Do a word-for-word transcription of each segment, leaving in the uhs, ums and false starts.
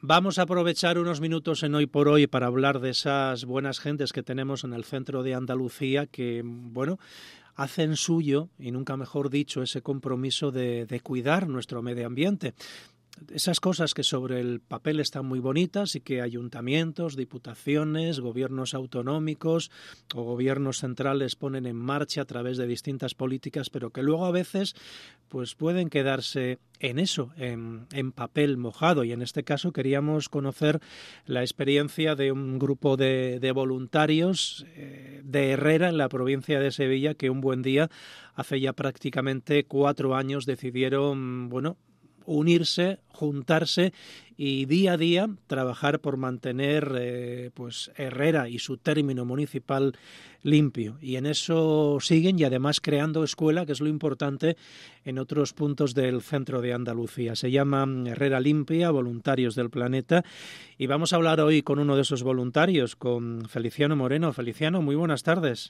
Vamos a aprovechar unos minutos en Hoy por Hoy para hablar de esas buenas gentes que tenemos en el centro de Andalucía que, bueno, hacen suyo, y nunca mejor dicho, ese compromiso de, de cuidar nuestro medio ambiente. Esas cosas que sobre el papel están muy bonitas y que ayuntamientos, diputaciones, gobiernos autonómicos o gobiernos centrales ponen en marcha a través de distintas políticas, pero que luego a veces pues pueden quedarse en eso, en, en papel mojado. Y en este caso queríamos conocer la experiencia de un grupo de, de voluntarios eh, de Herrera, en la provincia de Sevilla, que un buen día, hace ya prácticamente cuatro años, decidieron, bueno, unirse, juntarse y día a día trabajar por mantener eh, pues Herrera y su término municipal limpio. Y en eso siguen, y además creando escuela, que es lo importante, en otros puntos del centro de Andalucía. Se llama Herrera Limpia, Voluntarios del Planeta, y vamos a hablar hoy con uno de esos voluntarios, con Feliciano Moreno. Feliciano, muy buenas tardes.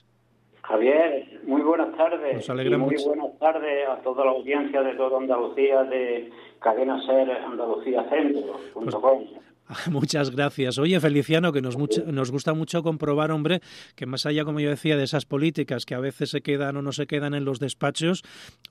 Javier, muy buenas tardes. Nos alegra y muy mucho. buenas tardes a toda la audiencia de toda Andalucía, de Cadena Ser Andalucía Centro punto com. Pues, muchas gracias. Oye, Feliciano, que nos, mucho, nos gusta mucho comprobar, hombre, que más allá, como yo decía, de esas políticas que a veces se quedan o no se quedan en los despachos,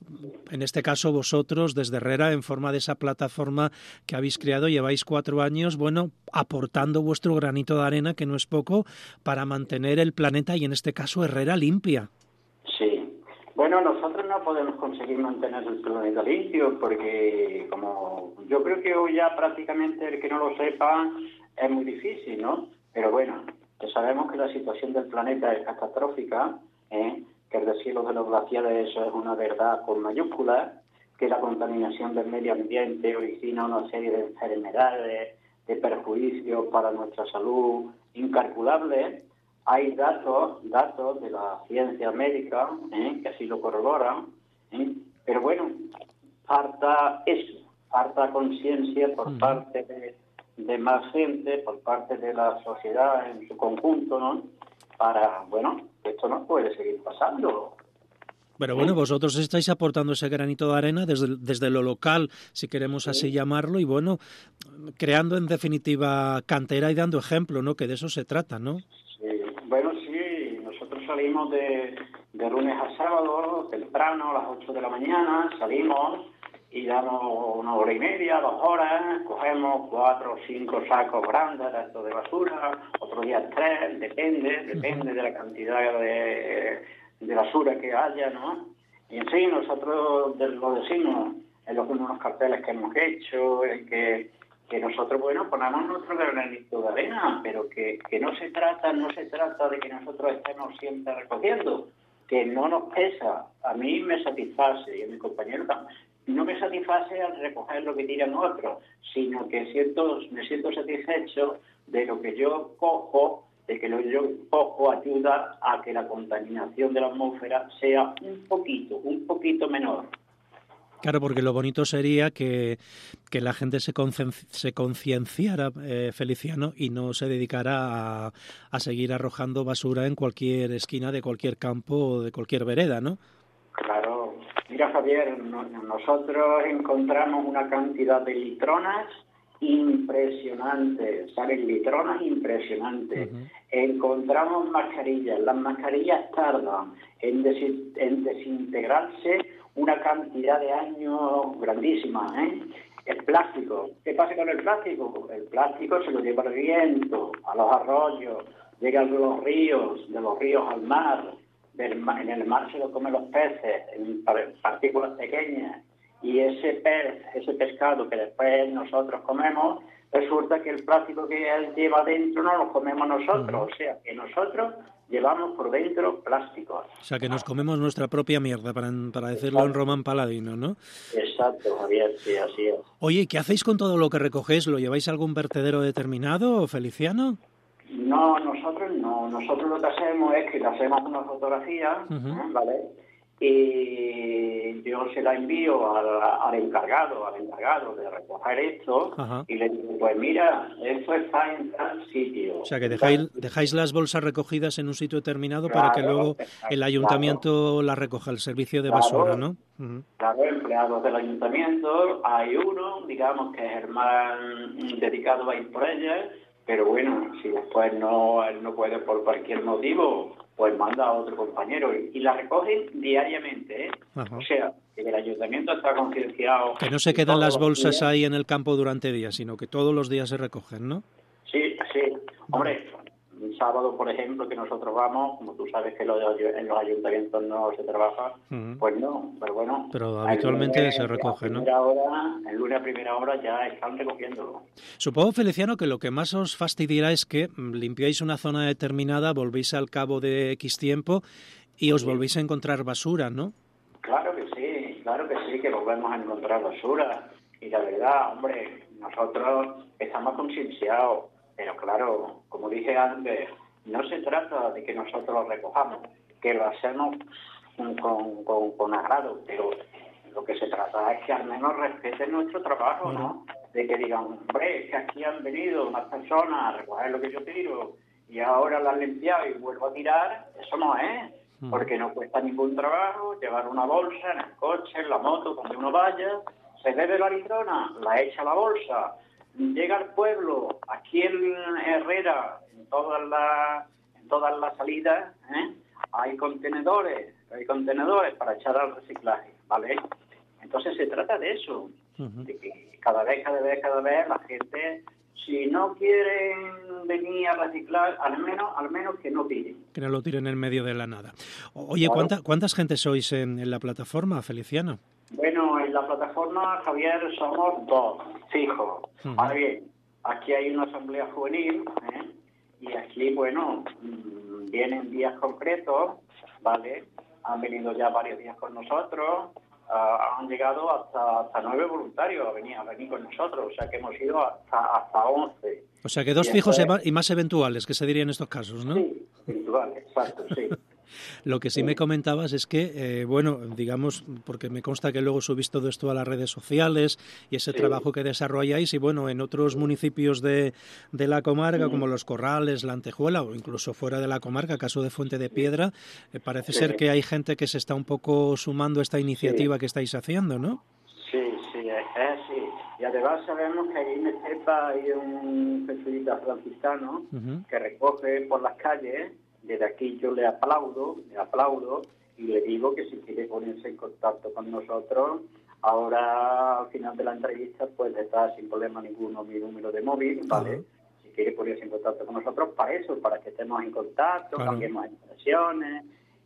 en este caso vosotros, desde Herrera, en forma de esa plataforma que habéis creado, lleváis cuatro años, bueno, aportando vuestro granito de arena, que no es poco, para mantener el planeta y, en este caso, Herrera limpia. Sí. Bueno, nosotros no podemos conseguir mantener el planeta limpio porque, como yo creo que hoy ya prácticamente el que no lo sepa es muy difícil, ¿no? Pero bueno, que sabemos que la situación del planeta es catastrófica, ¿eh? Que el deshielo de los glaciares, eso es una verdad con mayúsculas, que la contaminación del medio ambiente origina una serie de enfermedades, de perjuicios para nuestra salud incalculables. Hay datos, datos de la ciencia médica, ¿eh? que así lo corroboran, ¿eh? Pero bueno, falta eso, falta conciencia por uh-huh. parte de, de más gente, por parte de la sociedad en su conjunto, ¿no? Para, bueno, esto no puede seguir pasando. Pero bueno, vosotros estáis aportando ese granito de arena desde, desde lo local, si queremos sí. así llamarlo, y bueno, creando en definitiva cantera y dando ejemplo, ¿no? Que de eso se trata, ¿no? Sí. Bueno, sí, nosotros salimos de, de lunes a sábado, temprano, a las ocho de la mañana, salimos y damos una hora y media, dos horas, cogemos cuatro o cinco sacos grandes de estos de basura, otros días tres, depende, depende de la cantidad de, de basura que haya, ¿no? Y en sí, nosotros lo decimos en los unos carteles que hemos hecho, en que que nosotros, bueno, ponemos nuestro granito de arena, pero que, que no se trata, no se trata de que nosotros estemos siempre recogiendo, que no nos pesa. A mí me satisface, y a mi compañero también, no me satisface al recoger lo que tiran otros, sino que siento, me siento satisfecho de lo que yo cojo, de que lo que yo cojo ayuda a que la contaminación de la atmósfera sea un poquito, un poquito menor. Claro, porque lo bonito sería que, que la gente se, concien, se concienciara, eh, Feliciano, y no se dedicara a, a seguir arrojando basura en cualquier esquina de cualquier campo o de cualquier vereda, ¿no? Claro. Mira, Javier, no, nosotros encontramos una cantidad de litronas impresionantes, ¿sabes? Litronas impresionantes. Uh-huh. Encontramos mascarillas. Las mascarillas tardan en, des- en desintegrarse una cantidad de años grandísima, ¿eh? El plástico. ¿Qué pasa con el plástico? El plástico se lo lleva el viento, a los arroyos, llega a los ríos, de los ríos al mar, del mar, en el mar se lo comen los peces, en partículas pequeñas, y ese pez, ese pescado que después nosotros comemos, resulta que el plástico que él lleva dentro no lo comemos nosotros, uh-huh. o sea, que nosotros llevamos por dentro plásticos. O sea, que nos comemos nuestra propia mierda, para, para decirlo Exacto. en Román Paladino, ¿no? Exacto, Javier, sí, así es. Oye, ¿qué hacéis con todo lo que recogéis? ¿Lo lleváis a algún vertedero determinado, Feliciano? No, nosotros no. Nosotros lo que hacemos es que le hacemos una fotografía, uh-huh. ¿vale? y yo se la envío al, al encargado, al encargado de recoger esto. Ajá. Y le digo, pues mira, esto está en tal sitio. O sea, que dejáis, dejáis las bolsas recogidas en un sitio determinado, claro, para que luego el ayuntamiento claro. las recoja, el servicio de claro, basura, ¿no? Uh-huh. Claro, empleados del ayuntamiento, hay uno, digamos, que es el más dedicado a ir por ella, pero bueno, si después no, él no puede por cualquier motivo, pues manda a otro compañero y, y la recogen diariamente, ¿eh? O sea, que el ayuntamiento está concienciado. Que no se quedan las bolsas días. ahí en el campo durante días, sino que todos los días se recogen, ¿no? Sí, sí. Hombre, un sábado, por ejemplo, que nosotros vamos, como tú sabes que los, en los ayuntamientos no se trabaja, uh-huh. pues no, pero bueno. Pero habitualmente lunes, se recoge, ¿no? Hora, el lunes a primera hora ya están recogiéndolo. Supongo, Feliciano, que lo que más os fastidiará es que limpiáis una zona determinada, volvéis al cabo de X tiempo y os sí. volvéis a encontrar basura, ¿no? Claro que sí, claro que sí, que volvemos a encontrar basura. Y la verdad, hombre, nosotros estamos concienciados. Pero claro, como dije antes, no se trata de que nosotros lo recojamos, que lo hacemos con, con, con agrado, pero lo que se trata es que al menos respeten nuestro trabajo, ¿no? De que digan, hombre, es que aquí han venido unas personas a recoger lo que yo tiro y ahora la han limpiado y vuelvo a tirar, eso no es, porque no cuesta ningún trabajo llevar una bolsa en el coche, en la moto, donde uno vaya, se bebe la litrona, la echa a la bolsa, llega al pueblo, aquí en Herrera, en todas las en todas las salidas, ¿eh? hay contenedores, hay contenedores para echar al reciclaje, ¿vale? Entonces se trata de eso, uh-huh. de que cada vez, cada vez, cada vez la gente, si no quieren venir a reciclar, al menos, al menos que no tiren. Que no lo tiren en medio de la nada. Oye, claro. ¿cuánta, ¿cuántas gente sois en, en la plataforma, Feliciano? Bueno, en la plataforma, Javier, somos dos, fijos. Uh-huh. Ahora bien, aquí hay una asamblea juvenil, ¿eh? Y aquí, bueno, mmm, vienen días concretos, ¿vale? Han venido ya varios días con nosotros, uh, han llegado hasta, hasta nueve voluntarios a venir, a venir con nosotros, o sea que hemos ido hasta, hasta once. O sea que dos y fijos entonces, y más eventuales, que se diría en estos casos, ¿no? Sí, eventuales, exacto, sí. Lo que sí me comentabas es que, eh, bueno, digamos, porque me consta que luego subís todo esto a las redes sociales y ese sí. trabajo que desarrolláis y, bueno, en otros municipios de, de la comarca, sí. como Los Corrales, La Antejuela o incluso fuera de la comarca, caso de Fuente de Piedra, eh, parece sí. ser que hay gente que se está un poco sumando a esta iniciativa sí. que estáis haciendo, ¿no? Sí, sí, es así. Y además sabemos que ahí en Estepa hay un jesuita franciscano uh-huh. que recoge por las calles. Desde aquí yo le aplaudo, le aplaudo y le digo que si quiere ponerse en contacto con nosotros, ahora al final de la entrevista pues está sin problema ninguno mi número de móvil, ¿vale? Uh-huh. Si quiere ponerse en contacto con nosotros, para eso, para que estemos en contacto, uh-huh. cambiemos impresiones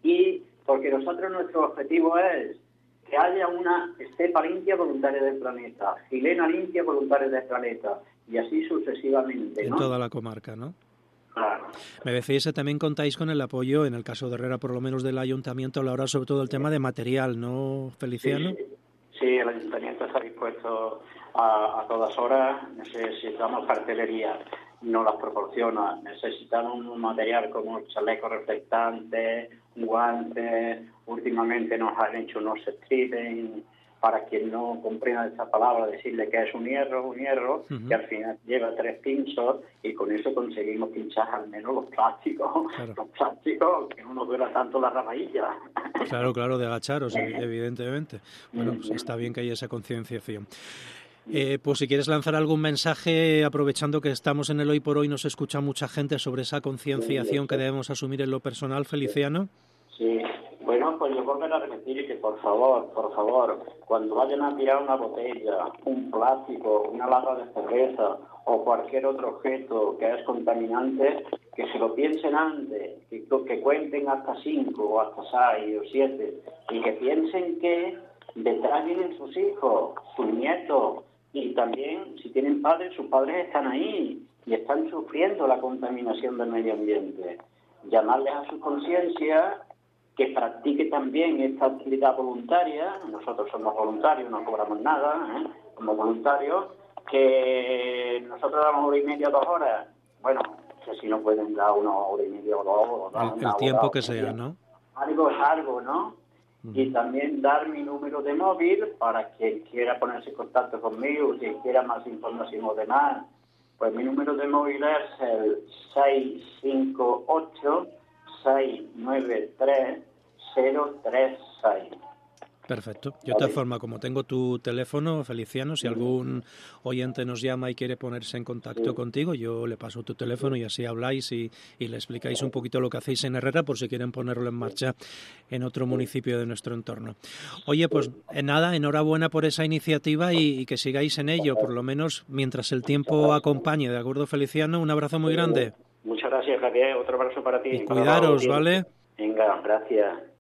y porque nosotros nuestro objetivo es que haya una Estepa limpia voluntaria del planeta, Xilena limpia voluntaria del planeta y así sucesivamente, ¿no? En toda la comarca, ¿no? Claro. Me decís que también contáis con el apoyo, en el caso de Herrera, por lo menos del ayuntamiento, a la hora sobre todo el tema de material, ¿no, Feliciano? Sí, sí el ayuntamiento está dispuesto a, a todas horas. Necesitamos cartelería, no las proporciona. Necesitamos un material como chalecos reflectantes, guantes. Últimamente nos han hecho unos stripping. Para quien no comprenda esa palabra, decirle que es un hierro, un hierro, uh-huh. que al final lleva tres pinchos y con eso conseguimos pinchar al menos los plásticos, claro. los plásticos que no nos duela tanto la ramadilla. Claro, claro, de agacharos, evidentemente. Bueno, pues está bien que haya esa concienciación. Eh, pues si quieres lanzar algún mensaje, aprovechando que estamos en el Hoy por Hoy, nos escucha mucha gente sobre esa concienciación que debemos asumir en lo personal, Feliciano. Sí. Bueno, pues yo volver a repetir que por favor, por favor, cuando vayan a tirar una botella, un plástico, una lata de cerveza o cualquier otro objeto que es contaminante, que se lo piensen antes, que, que cuenten hasta cinco o hasta seis o siete y que piensen que detrás vienen sus hijos, sus nietos y también si tienen padres, sus padres están ahí y están sufriendo la contaminación del medio ambiente. Llamarles a su conciencia que practique también esta actividad voluntaria. Nosotros somos voluntarios, no cobramos nada, ¿eh? Somos voluntarios, que nosotros damos hora y media, dos horas. Bueno, que si no pueden dar una hora y media o dos, o el, el tiempo que sea, ¿no? Algo es algo, ¿no? Uh-huh. Y también dar mi número de móvil para quien quiera ponerse en contacto conmigo, quien quiera más información o demás. Pues mi número de móvil es el seis cinco ocho, seis nueve tres, cero tres seis. Perfecto. Yo de todas formas, como tengo tu teléfono, Feliciano, si algún oyente nos llama y quiere ponerse en contacto sí. contigo, yo le paso tu teléfono y así habláis y, y le explicáis un poquito lo que hacéis en Herrera por si quieren ponerlo en marcha en otro municipio de nuestro entorno. Oye, pues en nada, enhorabuena por esa iniciativa y, y que sigáis en ello, por lo menos mientras el tiempo acompañe. ¿De acuerdo, Feliciano? Un abrazo muy grande. Muchas gracias, Javier. Otro abrazo para ti. Y cuidaros, ¿vale? Venga, gracias.